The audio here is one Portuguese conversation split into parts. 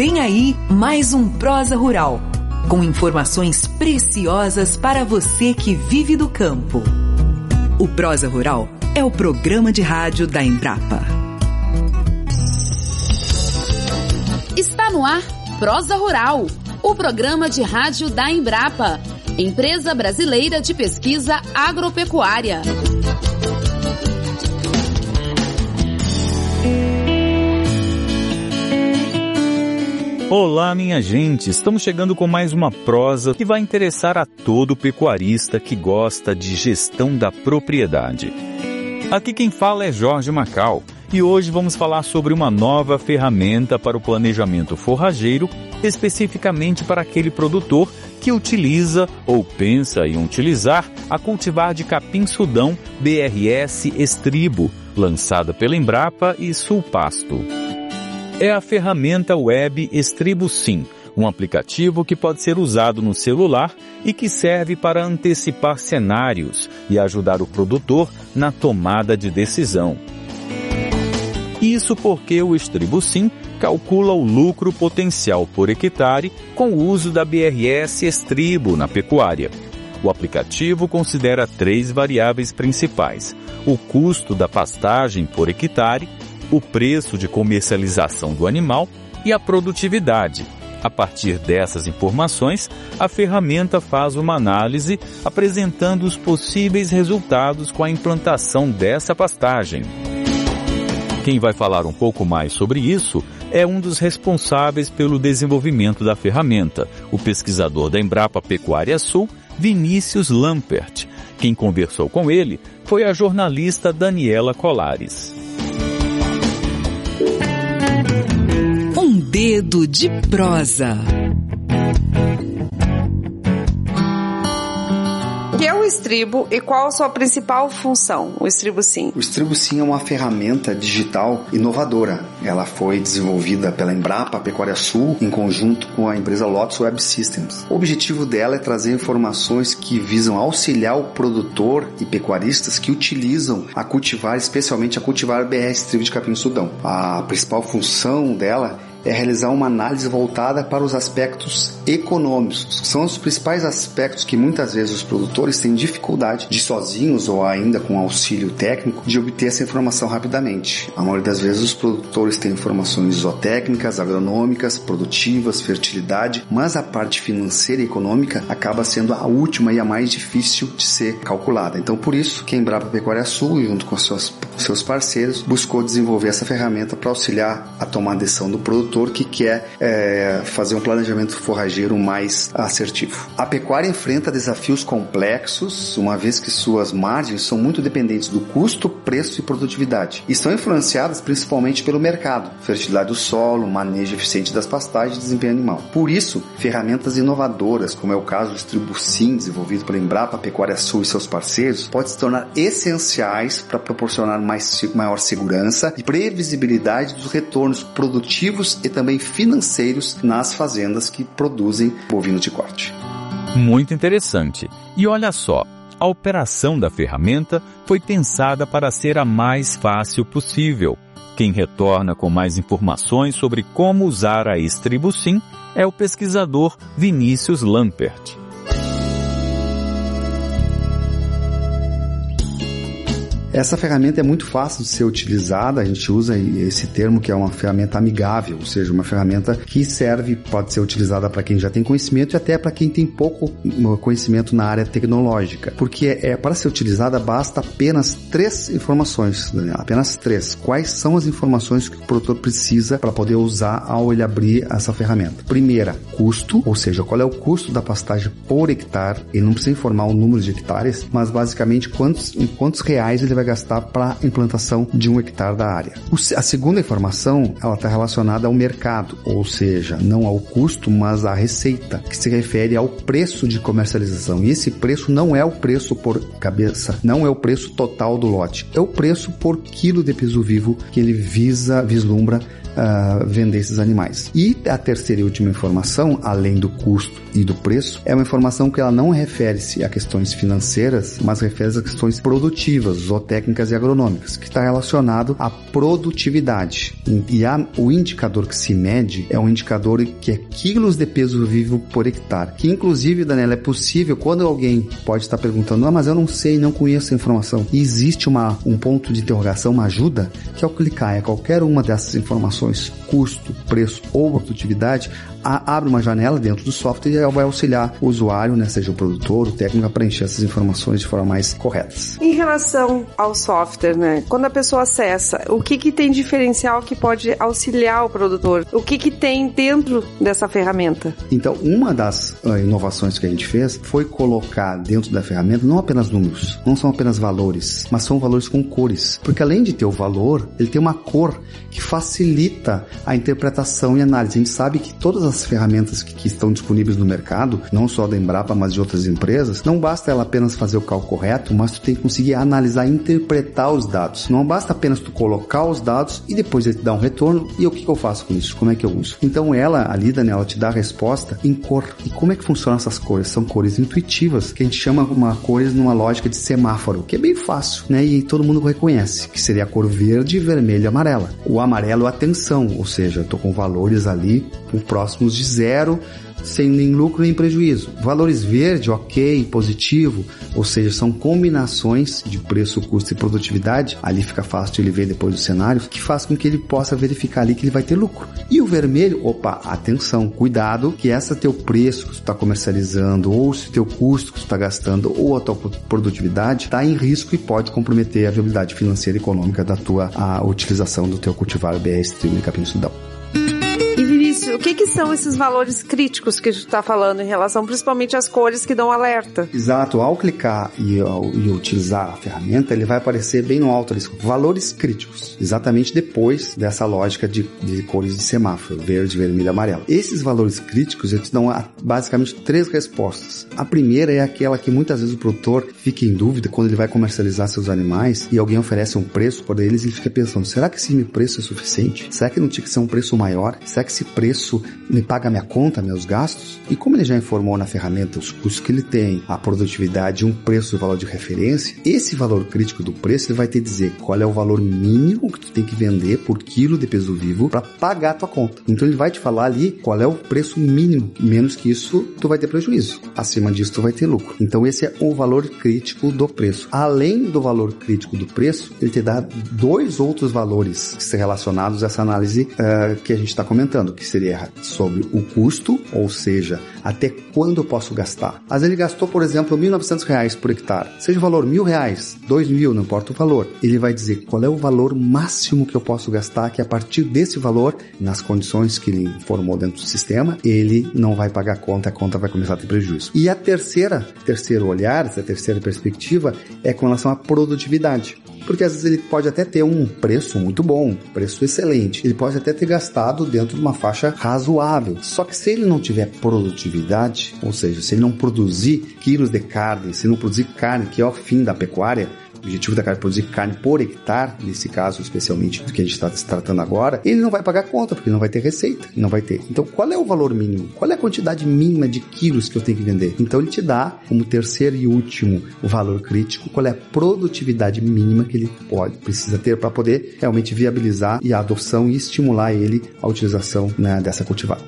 Vem aí mais um Prosa Rural, com informações preciosas para você que vive do campo. O Prosa Rural é o programa de rádio da Embrapa. Está no ar Prosa Rural, o programa de rádio da Embrapa, Empresa Brasileira de Pesquisa Agropecuária. Olá, minha gente! Estamos chegando com mais uma prosa que vai interessar a todo pecuarista que gosta de gestão da propriedade. Aqui quem fala é Jorge Macau e hoje vamos falar sobre uma nova ferramenta para o planejamento forrageiro, especificamente para aquele produtor que utiliza ou pensa em utilizar a cultivar de capim-sudão BRS Estribo, lançada pela Embrapa e Sulpasto. É a ferramenta web Estribo Sim, um aplicativo que pode ser usado no celular e que serve para antecipar cenários e ajudar o produtor na tomada de decisão. Isso porque o Estribo Sim calcula o lucro potencial por hectare com o uso da BRS Estribo na pecuária. O aplicativo considera 3 variáveis principais: o custo da pastagem por hectare, o preço de comercialização do animal e a produtividade. A partir dessas informações, a ferramenta faz uma análise apresentando os possíveis resultados com a implantação dessa pastagem. Quem vai falar um pouco mais sobre isso é um dos responsáveis pelo desenvolvimento da ferramenta, o pesquisador da Embrapa Pecuária Sul, Vinícius Lampert. Quem conversou com ele foi a jornalista Daniela Colares. Um dedo de prosa. O que é o Estribo e qual a sua principal função, o Estribo Sim? O Estribo Sim é uma ferramenta digital inovadora. Ela foi desenvolvida pela Embrapa Pecuária Sul em conjunto com a empresa Lotus Web Systems. O objetivo dela é trazer informações que visam auxiliar o produtor e pecuaristas que utilizam a cultivar, especialmente a cultivar BR Estribo de capim-sudão. A principal função dela é realizar uma análise voltada para os aspectos econômicos, que são os principais aspectos que muitas vezes os produtores têm dificuldade de sozinhos ou ainda com auxílio técnico de obter essa informação rapidamente. A maioria das vezes os produtores têm informações zootécnicas, agronômicas, produtivas, fertilidade, mas a parte financeira e econômica acaba sendo a última e a mais difícil de ser calculada. Então por isso que a Embrapa Pecuária Sul, junto com seus parceiros, buscou desenvolver essa ferramenta para auxiliar a tomar a decisão do produtor que quer fazer um planejamento forrageiro mais assertivo. A pecuária enfrenta desafios complexos, uma vez que suas margens são muito dependentes do custo, preço e produtividade, e são influenciadas principalmente pelo mercado, fertilidade do solo, manejo eficiente das pastagens e desempenho animal. Por isso, ferramentas inovadoras, como é o caso do Estribo Sim, desenvolvido pela Embrapa Pecuária Sul e seus parceiros, podem se tornar essenciais para proporcionar maior segurança e previsibilidade dos retornos produtivos e também financeiros nas fazendas que produzem bovino de corte. Muito interessante. E olha só, a operação da ferramenta foi pensada para ser a mais fácil possível. Quem retorna com mais informações sobre como usar a Estribo Sim é o pesquisador Vinícius Lampert. Essa ferramenta é muito fácil de ser utilizada, a gente usa esse termo que é uma ferramenta amigável, ou seja, uma ferramenta que pode ser utilizada para quem já tem conhecimento e até para quem tem pouco conhecimento na área tecnológica, porque para ser utilizada basta apenas 3 informações, apenas 3. Quais são as informações que o produtor precisa para poder usar ao ele abrir essa ferramenta? Primeira, custo, ou seja, qual é o custo da pastagem por hectare. Ele não precisa informar o número de hectares, mas basicamente em quantos reais ele vai gastar para a implantação de 1 hectare da área. A segunda informação, ela está relacionada ao mercado, ou seja, não ao custo, mas à receita, que se refere ao preço de comercialização. E esse preço não é o preço por cabeça, não é o preço total do lote, é o preço por quilo de peso vivo que ele vislumbra vender esses animais. E a terceira e última informação, além do custo e do preço, é uma informação que ela não refere-se a questões financeiras, mas refere-se a questões produtivas, zootécnicas, zootécnicas e agronômicas, que está relacionado à produtividade. E o indicador que se mede é um indicador que é quilos de peso vivo por hectare. Que inclusive, Daniela, é possível, quando alguém pode estar perguntando, mas eu não sei, não conheço a informação. E existe um ponto de interrogação, uma ajuda, que ao clicar em qualquer uma dessas informações, custo, preço ou produtividade, abre uma janela dentro do software e vai auxiliar o usuário, né, seja o produtor, o técnico, a preencher essas informações de forma mais correta. Em relação ao software, né, quando a pessoa acessa, o que tem diferencial que pode auxiliar o produtor? O que tem dentro dessa ferramenta? Então, uma das inovações que a gente fez foi colocar dentro da ferramenta não apenas números, não são apenas valores, mas são valores com cores. Porque além de ter o valor, ele tem uma cor que facilita a interpretação e análise. A gente sabe que todas as ferramentas que estão disponíveis no mercado, não só da Embrapa, mas de outras empresas, não basta ela apenas fazer o cálculo correto, mas tu tem que conseguir analisar e interpretar os dados. Não basta apenas tu colocar os dados e depois ele te dá um retorno e o que eu faço com isso? Como é que eu uso? Então ela ali, Daniela, te dá a resposta em cor. E como é que funcionam essas cores? São cores intuitivas, que a gente chama uma cores numa lógica de semáforo, que é bem fácil, né? E todo mundo reconhece, que seria a cor verde, vermelho e amarela. O amarelo é atenção, ou seja, eu tô com valores ali próximos de zero, sem nem lucro nem prejuízo. Valores verde, ok, positivo, ou seja, são combinações de preço, custo e produtividade. Ali fica fácil de ele ver depois dos cenários, que faz com que ele possa verificar ali que ele vai ter lucro. E o vermelho, opa, atenção, cuidado, que essa teu preço que tu está comercializando, ou se teu custo que tu está gastando, ou a tua produtividade, está em risco e pode comprometer a viabilidade financeira e econômica da tua utilização do teu cultivar BR Trigo e Capim-Sudão. O que são esses valores críticos que tu está falando em relação principalmente às cores que dão alerta? Exato, ao clicar e utilizar a ferramenta, ele vai aparecer bem no alto ali, valores críticos, exatamente depois dessa lógica de cores de semáforo, verde, vermelho e amarelo. Esses valores críticos, eles dão basicamente 3 respostas. A primeira é aquela que muitas vezes o produtor fica em dúvida quando ele vai comercializar seus animais e alguém oferece um preço por eles, ele fica pensando, será que esse meu preço é suficiente? Será que não tinha que ser um preço maior? Será que esse preço me paga minha conta, meus gastos? E como ele já informou na ferramenta os custos que ele tem, a produtividade e um preço e valor de referência, esse valor crítico do preço ele vai te dizer qual é o valor mínimo que tu tem que vender por quilo de peso vivo para pagar a tua conta. Então ele vai te falar ali qual é o preço mínimo, menos que isso tu vai ter prejuízo, acima disso tu vai ter lucro. Então esse é o valor crítico do preço. Além do valor crítico do preço, ele te dá 2 outros valores que são relacionados a essa análise que a gente está comentando, que seria sobre o custo, ou seja, até quando eu posso gastar. Às vezes ele gastou, por exemplo, R$1.900 por hectare. Seja o valor R$1.000, R$2.000, não importa o valor. Ele vai dizer qual é o valor máximo que eu posso gastar, que a partir desse valor, nas condições que ele informou dentro do sistema, ele não vai pagar a conta vai começar a ter prejuízo. E a terceiro olhar, essa terceira perspectiva, é com relação à produtividade. Porque às vezes ele pode até ter um preço muito bom, preço excelente. Ele pode até ter gastado dentro de uma faixa razoável. Só que se ele não tiver produtividade, ou seja, se ele não produzir quilos de carne, se não produzir carne, que é o fim da pecuária, o objetivo da carne é produzir carne por hectare, nesse caso especialmente do que a gente está se tratando agora, ele não vai pagar conta, porque ele não vai ter receita, não vai ter. Então, qual é o valor mínimo? Qual é a quantidade mínima de quilos que eu tenho que vender? Então, ele te dá, como terceiro e último o valor crítico, qual é a produtividade mínima que ele precisa ter para poder realmente viabilizar e a adoção e estimular ele a utilização, né, dessa cultivar.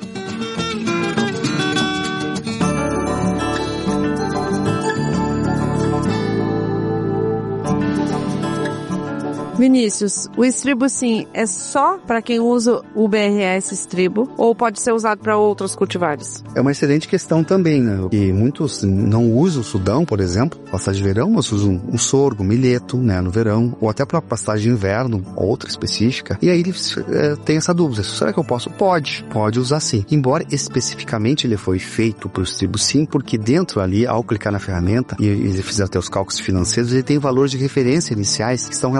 Vinícius, o Estribo Sim é só para quem usa o BRS Estribo ou pode ser usado para outros cultivares? É uma excelente questão também, né? E muitos não usam o Sudão, por exemplo, pastagem de verão, mas usam um sorgo, milheto, né, no verão, ou até para pastagem de inverno, outra específica. E aí eles têm essa dúvida, será que eu posso? Pode usar sim. Embora especificamente ele foi feito para o Estribo Sim, porque dentro ali, ao clicar na ferramenta e ele fizer até os cálculos financeiros, ele tem valores de referência iniciais que estão relacionados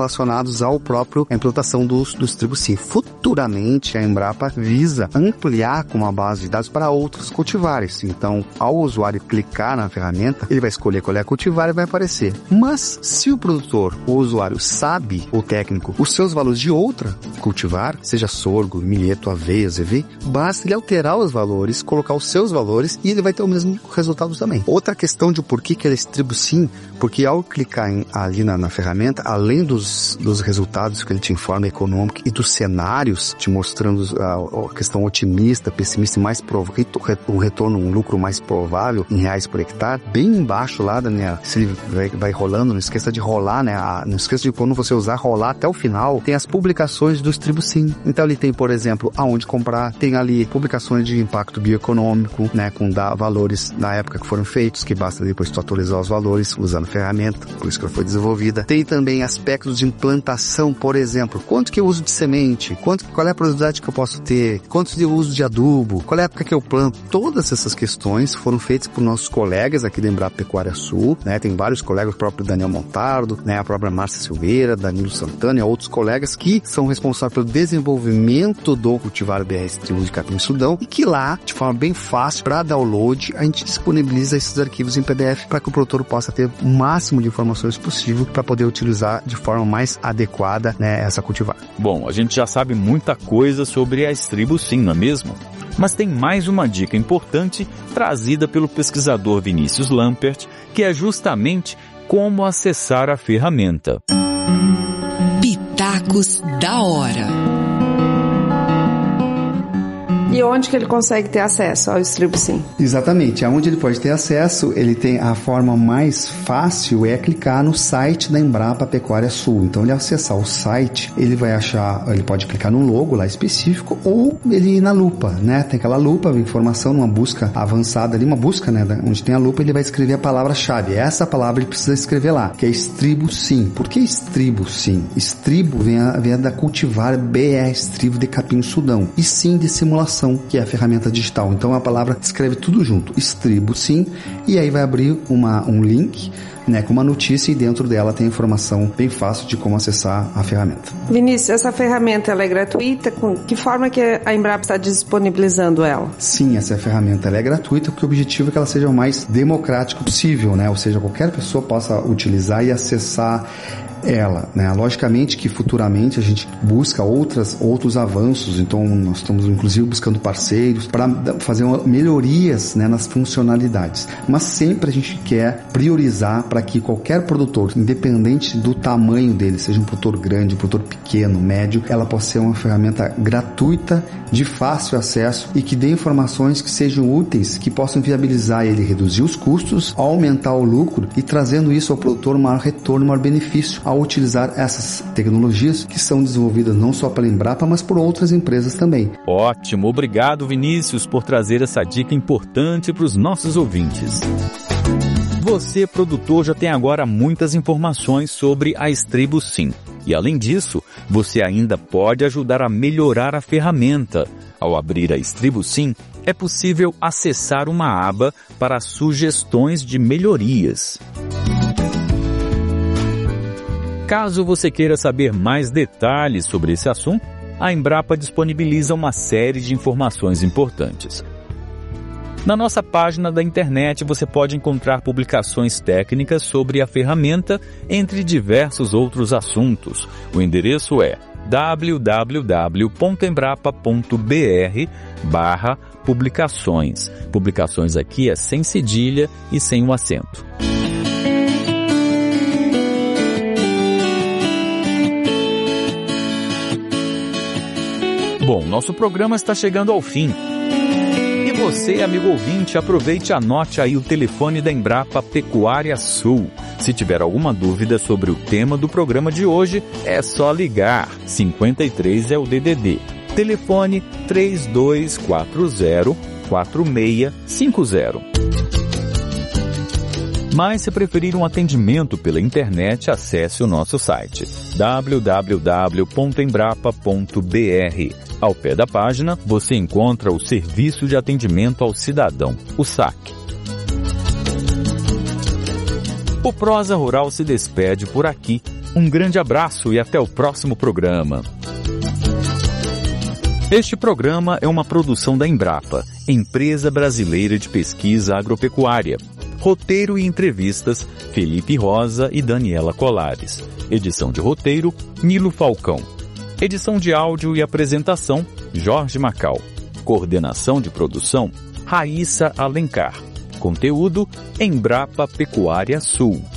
relacionados à implantação dos tribos sim. Futuramente, a Embrapa visa ampliar com uma base de dados para outros cultivares. Então, ao usuário clicar na ferramenta, ele vai escolher qual é a cultivar e vai aparecer. Mas, se o produtor, o usuário, sabe, o técnico, os seus valores de outra cultivar, seja sorgo, milheto, aveia, zevê, basta ele alterar os valores, colocar os seus valores e ele vai ter o mesmo resultado também. Outra questão de por que ele é distribo sim, porque ao clicar ali na ferramenta, além dos resultados que ele te informa econômico e dos cenários, te mostrando a questão otimista, pessimista e mais um retorno, um lucro mais provável em reais por hectare, bem embaixo lá, Daniela, se ele vai rolando, não esqueça de rolar, né? Não esqueça de quando você usar, rolar até o final, tem as publicações dos tribos sim. Então ele tem, por exemplo, aonde comprar, tem ali publicações de impacto bioeconômico, né? Com valores na época que foram feitos, que basta depois tu atualizar os valores usando a ferramenta, por isso que ela foi desenvolvida. Tem também aspectos de implantação, por exemplo, quanto que eu uso de semente, qual é a produtividade que eu posso ter, quanto eu uso de adubo, qual é a época que eu planto. Todas essas questões foram feitas por nossos colegas aqui da Embrapa Pecuária Sul, né? Tem vários colegas, o próprio Daniel Montardo, né? A própria Márcia Silveira, Danilo Santana e outros colegas que são responsáveis pelo desenvolvimento do cultivar BR Tribo de Capim-Sudão e que lá, de forma bem fácil, para download, a gente disponibiliza esses arquivos em PDF para que o produtor possa ter o máximo de informações possível para poder utilizar de forma mais adequada, né, essa cultivar. Bom, a gente já sabe muita coisa sobre a Estribo sim, não é mesmo? Mas tem mais uma dica importante trazida pelo pesquisador Vinícius Lampert, que é justamente como acessar a ferramenta. Pitacos da hora. E onde que ele consegue ter acesso ao Estribo sim? Exatamente, aonde ele pode ter acesso, ele tem a forma mais fácil é clicar no site da Embrapa Pecuária Sul. Então ele acessar o site, ele vai achar, ele pode clicar no logo lá específico ou ele ir na lupa, né? Tem aquela lupa, informação numa busca avançada ali, uma busca, né? Onde tem a lupa, ele vai escrever a palavra-chave. Essa palavra ele precisa escrever lá, que é Estribo sim. Por que Estribo sim? Estribo vem da cultivar BR Estribo de Capim-Sudão e sim de simulação, que é a ferramenta digital. Então a palavra escreve tudo junto, Estribo sim, e aí vai abrir um link, né, com uma notícia e dentro dela tem informação bem fácil de como acessar a ferramenta. Vinícius, essa ferramenta ela é gratuita? Com que forma que a Embrapa está disponibilizando ela? Sim, essa ferramenta ela é gratuita porque o objetivo é que ela seja o mais democrático possível, né? Ou seja, qualquer pessoa possa utilizar e acessar ela, né? Logicamente que futuramente a gente busca outros avanços, então nós estamos inclusive buscando parceiros para fazer melhorias, né, nas funcionalidades, mas sempre a gente quer priorizar para que qualquer produtor, independente do tamanho dele, seja um produtor grande, um produtor pequeno, médio, ela possa ser uma ferramenta gratuita, de fácil acesso e que dê informações que sejam úteis, que possam viabilizar ele reduzir os custos, aumentar o lucro e trazendo isso ao produtor um maior retorno, um maior benefício ao utilizar essas tecnologias que são desenvolvidas não só pela Embrapa, mas por outras empresas também. Ótimo, obrigado Vinícius por trazer essa dica importante para os nossos ouvintes. Você, produtor, já tem agora muitas informações sobre a Estribo sim. E além disso, você ainda pode ajudar a melhorar a ferramenta. Ao abrir a Estribo sim, é possível acessar uma aba para sugestões de melhorias. Caso você queira saber mais detalhes sobre esse assunto, a Embrapa disponibiliza uma série de informações importantes. Na nossa página da internet você pode encontrar publicações técnicas sobre a ferramenta, entre diversos outros assuntos. O endereço é www.embrapa.br/publicações. Publicações aqui é sem cedilha e sem o acento. Bom, nosso programa está chegando ao fim. E você, amigo ouvinte, aproveite e anote aí o telefone da Embrapa Pecuária Sul. Se tiver alguma dúvida sobre o tema do programa de hoje, é só ligar. 53 é o DDD. Telefone 3240-4650. Mas se preferir um atendimento pela internet, acesse o nosso site www.embrapa.br. Ao pé da página, você encontra o Serviço de Atendimento ao Cidadão, o SAC. O Prosa Rural se despede por aqui. Um grande abraço e até o próximo programa. Este programa é uma produção da Embrapa, Empresa Brasileira de Pesquisa Agropecuária. Roteiro e entrevistas, Felipe Rosa e Daniela Colares. Edição de roteiro, Nilo Falcão. Edição de áudio e apresentação, Jorge Macau. Coordenação de produção, Raíssa Alencar. Conteúdo, Embrapa Pecuária Sul.